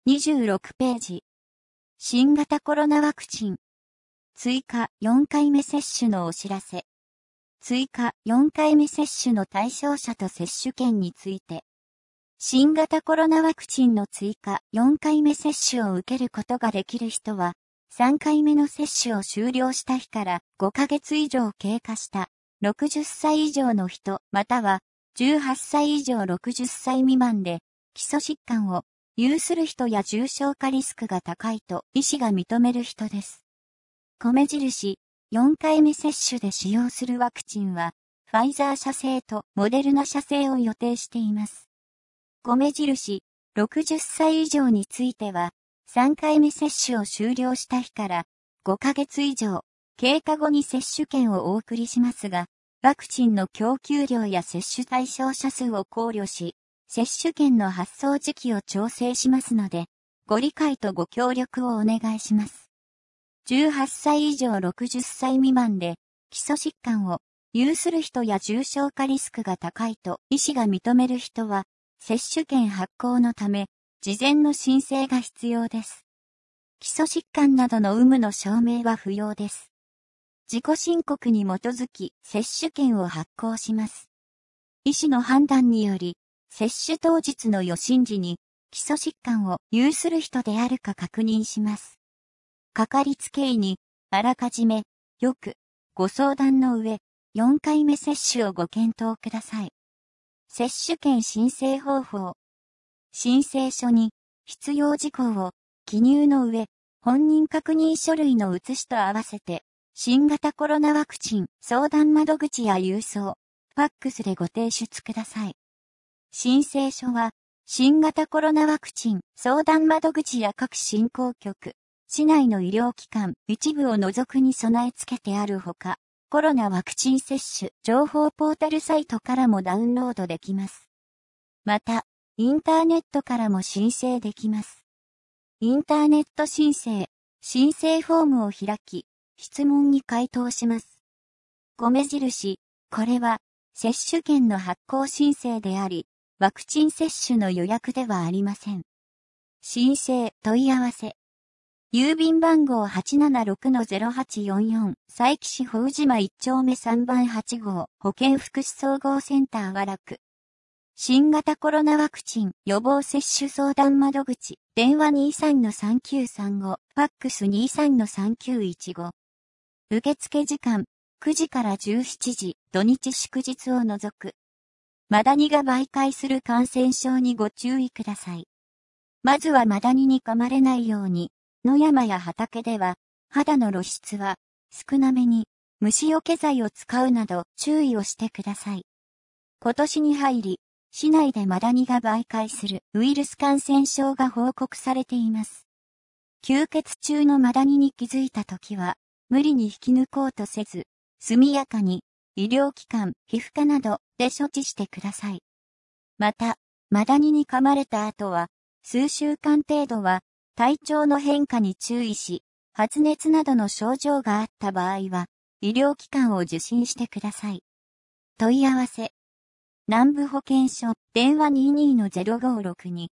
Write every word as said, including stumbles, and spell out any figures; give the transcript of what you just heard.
にじゅうろくページ。新型コロナワクチン。追加よんかいめ接種のお知らせ。追加よんかいめ接種の対象者と接種券について。新型コロナワクチンの追加よんかいめ接種を受けることができる人は、さんかいめの接種を終了した日からごかげつ以上経過したろくじゅっさい以上の人またはじゅうはっさい以上ろくじゅっさい未満で基礎疾患を有する人や重症化リスクが高いと医師が認める人です。米印よんかいめ接種で使用するワクチンはファイザー社製とモデルナ社製を予定しています。米印ろくじゅっさい以上についてはさんかいめ接種を終了した日からごかげつ以上経過後に接種券をお送りしますが、ワクチンの供給量や接種対象者数を考慮し、接種券の発送時期を調整しますので、ご理解とご協力をお願いします。じゅうはっさい以上ろくじゅっさい未満で基礎疾患を有する人や重症化リスクが高いと医師が認める人は、接種券発行のため、事前の申請が必要です。基礎疾患などの有無の証明は不要です。自己申告に基づき接種券を発行します。医師の判断により、接種当日の予診時に基礎疾患を有する人であるか確認します。かかりつけ医にあらかじめよくご相談の上、よんかいめ接種をご検討ください。接種券申請方法。申請書に必要事項を記入の上、本人確認書類の写しと合わせて、新型コロナワクチン相談窓口や郵送、ファックスでご提出ください。申請書は、新型コロナワクチン相談窓口や各振興局、市内の医療機関一部を除くに備え付けてあるほか、コロナワクチン接種情報ポータルサイトからもダウンロードできます。また、インターネットからも申請できます。インターネット申請、申請フォームを開き、質問に回答します。米印、これは、接種券の発行申請であり、ワクチン接種の予約ではありません。申請、問い合わせ。郵便番号 はちななろくのゼロはちよんよん、佐伯市宝島いっ丁目さんばんはち号、保健福祉総合センター和楽。新型コロナワクチン予防接種相談窓口、電話 にさんのさんきゅうさんご、ファックス にさんのさんきゅういちご。受付時間、くじからじゅうしちじ、土日祝日を除く。マダニが媒介する感染症にご注意ください。まずはマダニに噛まれないように、野山や畑では、肌の露出は少なめに、虫除け剤を使うなど注意をしてください。今年に入り、市内でマダニが媒介するウイルス感染症が報告されています。吸血中のマダニに気づいたときは、無理に引き抜こうとせず、速やかに医療機関、皮膚科などで処置してください。また、マダニに噛まれた後は、数週間程度は体調の変化に注意し、発熱などの症状があった場合は、医療機関を受診してください。問い合わせ。南部保健所、電話 にじゅうにのゼロごろくに。